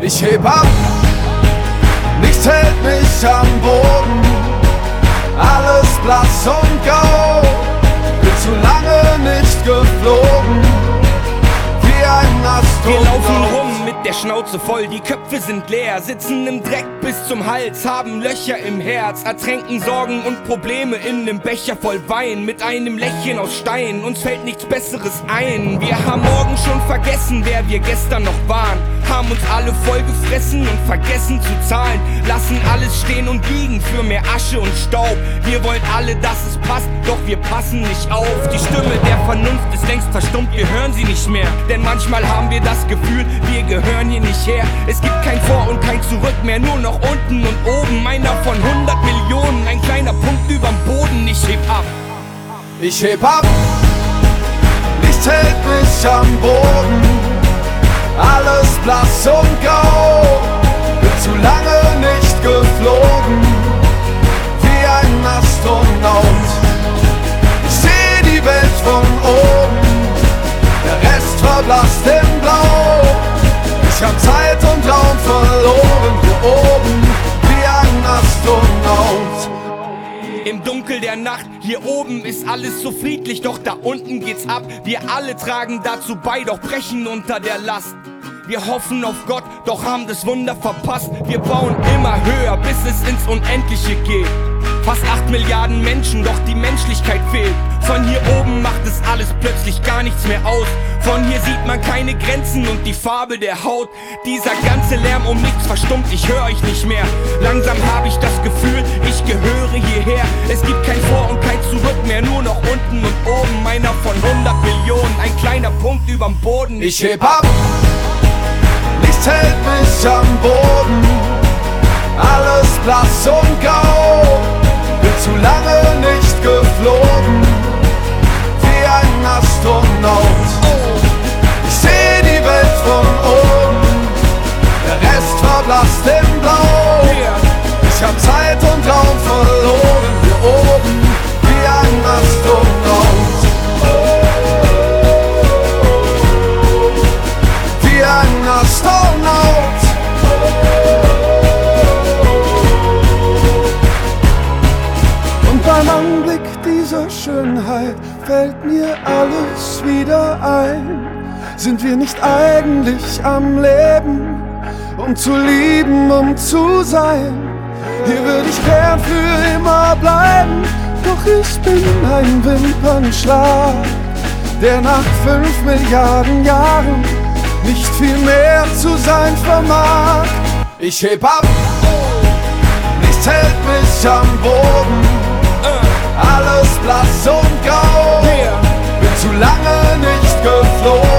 Ich heb ab, nichts hält mich am Boden, alles blass und grau, bin zu lange nicht geflogen, wie ein Astronaut. Wir laufen rum mit der Schnauze voll, die Köpfe sind leer, sitzen im Dreck bis zum Hals, haben Löcher im Herz, ertränken Sorgen und Probleme in nem Becher voll Wein, mit einem Lächeln aus Stein, uns fällt nichts Besseres ein. Wir haben morgen schon vergessen, wer wir gestern noch waren, haben uns alle voll gefressen und vergessen zu zahlen, lassen alles stehen und liegen für mehr Asche und Staub. Wir wollen alle, dass es passt, doch wir passen nicht auf. Die Stimme der Vernunft ist längst verstummt, wir hören sie nicht mehr, denn manchmal haben wir das Gefühl, wir gehören hier nicht her. Es gibt kein Vor und kein Zurück mehr, nur noch unten und oben. Einer von 100 Millionen, ein kleiner Punkt überm Boden. Ich heb ab. Ich heb ab, nichts hält mich am Boden, alles blass und grau, bin zu lange nicht geflogen, wie ein Astronaut. Ich seh die Welt von oben, der Rest verblasst im Blau. Ich hab Zeit und Raum verloren, hier oben, wie ein Astronaut. Im Dunkel der Nacht, hier oben ist alles so friedlich, doch da unten geht's ab. Wir alle tragen dazu bei, doch brechen unter der Last. Wir hoffen auf Gott, doch haben das Wunder verpasst. Wir bauen immer höher, bis es ins Unendliche geht. Fast 8 Milliarden Menschen, doch die Menschlichkeit fehlt. Von hier oben macht es alles plötzlich gar nichts mehr aus. Von hier sieht man keine Grenzen und die Farbe der Haut. Dieser ganze Lärm um nichts verstummt, ich höre euch nicht mehr. Langsam habe ich das Gefühl, ich gehöre hierher. Es gibt kein Vor und kein Zurück mehr, nur noch unten und oben. Einer von 100 Millionen, ein kleiner Punkt überm Boden. Ich heb ab, nichts hält mich am Boden, alles blass und grau, bin zu lange nicht geflogen, wie ein Astronaut. Ich seh die Welt von oben, der Rest verblasst im Blau. Ich hab Zeit und Raum verloren, hier oben, wie ein Astronaut. Wie ein Astronaut. Und beim Anblick dieser Schönheit fällt mir alles wieder ein. Sind wir nicht eigentlich am Leben, um zu lieben, um zu sein? Hier würde ich gern für immer bleiben, doch ich bin ein Wimpernschlag, der nach 5 Milliarden Jahren nicht viel mehr zu sein vermag. Ich heb ab, nichts hält mich am Boden, alles blass und grau, bin zu lange nicht geflogen,